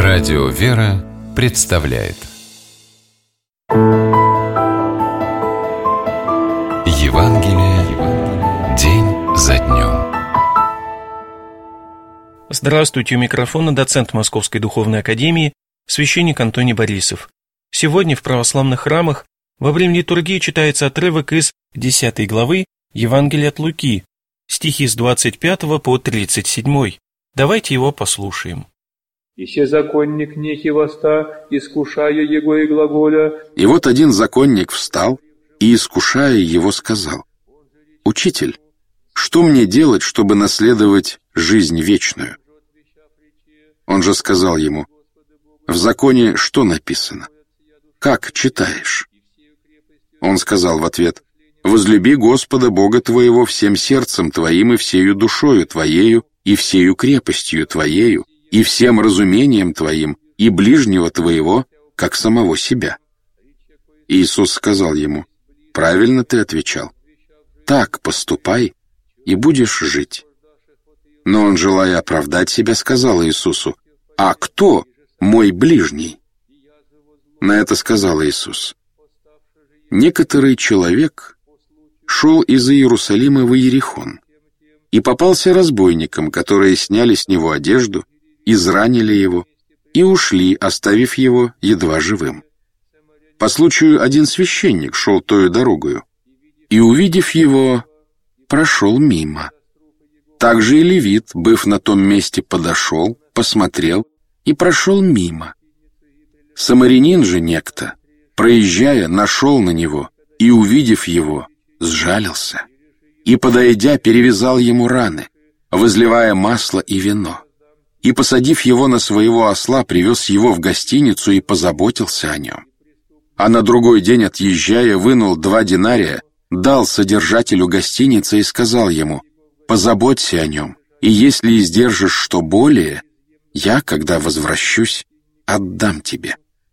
Радио «Вера» представляет Евангелие день за днем. Здравствуйте, у микрофона доцент Московской Духовной Академии, священник Антоний Борисов. Сегодня в православных храмах во время литургии читается отрывок из 10 главы Евангелия от Луки, стихи с 25 по 37. Давайте его послушаем. «И се законник некий воста, искушая его и глаголя». И вот один законник встал и, искушая его, сказал: «Учитель, что мне делать, чтобы наследовать жизнь вечную?» Он же сказал ему: «В законе что написано? Как читаешь?» Он сказал в ответ: «Возлюби Господа Бога твоего всем сердцем твоим и всею душою твоею и всею крепостью твоею и всем разумением твоим и ближнего твоего, как самого себя». Иисус сказал ему: «Правильно ты отвечал. Так поступай, и будешь жить». Но он, желая оправдать себя, сказал Иисусу: «А кто мой ближний?» На это сказал Иисус: «Некоторый человек шел из Иерусалима в Иерихон и попался разбойникам, которые сняли с него одежду, изранили его и ушли, оставив его едва живым. По случаю один священник шел тою дорогою и, увидев его, прошел мимо. Также и левит, быв на том месте, подошел, посмотрел и прошел мимо. Самарянин же некто, проезжая, нашел на него и, увидев его, сжалился и, подойдя, перевязал ему раны, возливая масло и вино. И, посадив его на своего осла, привез его в гостиницу и позаботился о нем. А на другой день, отъезжая, вынул 2 динария, дал содержателю гостиницы и сказал ему: «Позаботься о нем, и если издержишь что более, я, когда возвращусь, отдам тебе».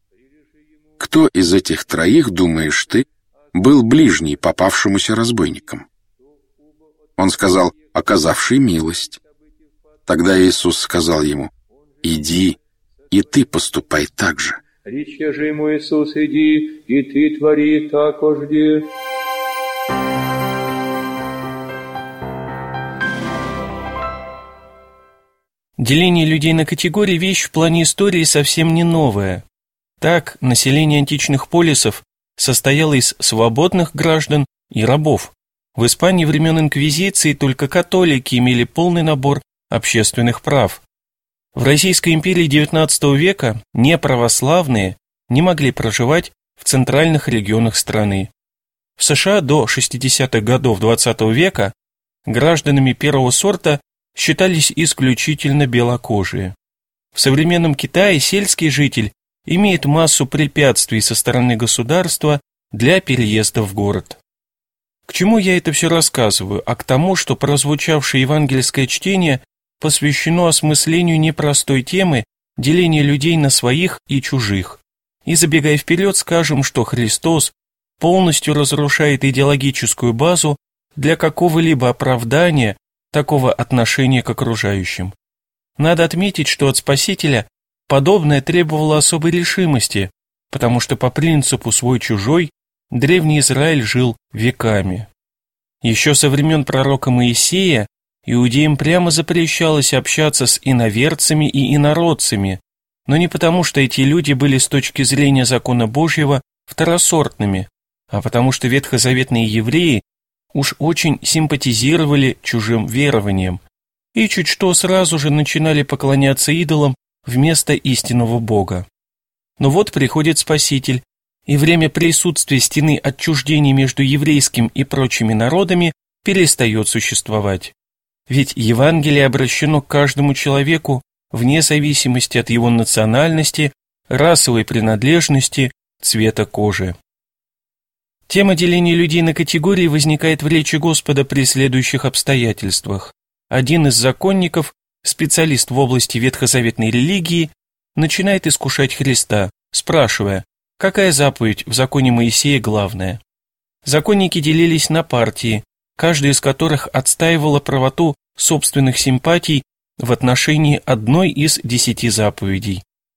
Кто из этих троих, думаешь ты, был ближний попавшемуся разбойникам? Он сказал: оказавший милость. Тогда Иисус сказал ему: «Иди, и ты поступай так же». Рече же ему Иисус: «Иди, и ты твори такожди». Деление людей на категории – вещь в плане истории совсем не новая. Так, население античных полисов состояло из свободных граждан и рабов. В Испании времен Инквизиции только католики имели полный набор общественных прав. В Российской империи XIX века неправославные не могли проживать в центральных регионах страны. В США до 60-х годов XX века гражданами первого сорта считались исключительно белокожие. В современном Китае сельский житель имеет массу препятствий со стороны государства для переезда в город. К чему я это все рассказываю? А к тому, что прозвучавшее евангельское чтение посвящено осмыслению непростой темы деления людей на своих и чужих. И забегая вперед, скажем, что Христос полностью разрушает идеологическую базу для какого-либо оправдания такого отношения к окружающим. Надо отметить, что от Спасителя подобное требовало особой решимости, потому что по принципу «свой-чужой» древний Израиль жил веками. Еще со времен пророка Моисея иудеям прямо запрещалось общаться с иноверцами и инородцами, но не потому, что эти люди были с точки зрения закона Божьего второсортными, а потому что ветхозаветные евреи уж очень симпатизировали чужим верованиям и чуть что сразу же начинали поклоняться идолам вместо истинного Бога. Но вот приходит Спаситель, и время присутствия стены отчуждения между еврейским и прочими народами перестает существовать. Ведь Евангелие обращено к каждому человеку вне зависимости от его национальности, расовой принадлежности, цвета кожи. Тема деления людей на категории возникает в речи Господа при следующих обстоятельствах. Один из законников, специалист в области ветхозаветной религии, начинает искушать Христа, спрашивая, какая заповедь в законе Моисея главная. Законники делились на партии, каждая из которых отстаивала правоту собственных симпатий в отношении одной из 10 заповедей.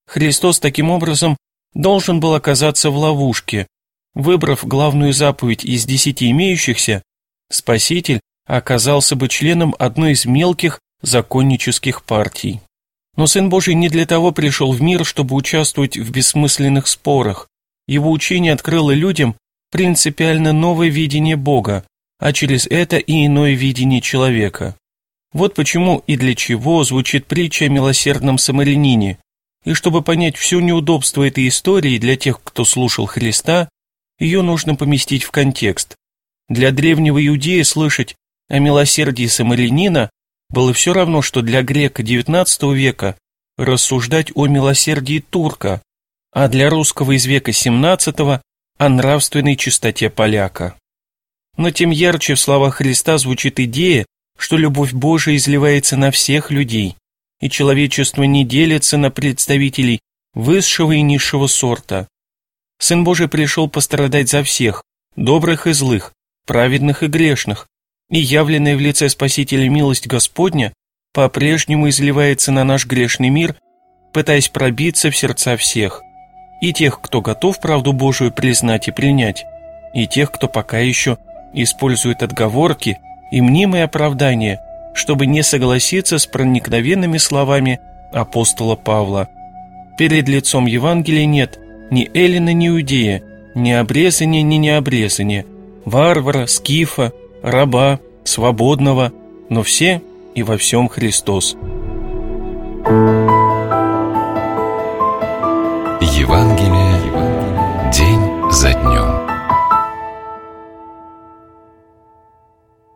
Христос таким образом должен был оказаться в ловушке. Выбрав главную заповедь из 10 имеющихся, Спаситель оказался бы членом одной из мелких законнических партий. Но Сын Божий не для того пришел в мир, чтобы участвовать в бессмысленных спорах. Его учение открыло людям принципиально новое видение Бога, а через это и иное видение человека. Вот почему и для чего звучит притча о милосердном самарянине. И чтобы понять все неудобство этой истории для тех, кто слушал Христа, ее нужно поместить в контекст. Для древнего иудея слышать о милосердии самарянина было все равно, что для грека XIX века рассуждать о милосердии турка, а для русского из века XVII о нравственной чистоте поляка. Но тем ярче в словах Христа звучит идея, что любовь Божия изливается на всех людей, и человечество не делится на представителей высшего и низшего сорта. Сын Божий пришел пострадать за всех, добрых и злых, праведных и грешных, и явленная в лице Спасителя милость Господня по-прежнему изливается на наш грешный мир, пытаясь пробиться в сердца всех, и тех, кто готов правду Божию признать и принять, и тех, кто пока еще использует отговорки и мнимые оправдания, чтобы не согласиться с проникновенными словами апостола Павла. Перед лицом Евангелия нет ни эллина, ни иудея, ни обрезания, ни необрезания, варвара, скифа, раба, свободного, но все и во всем Христос.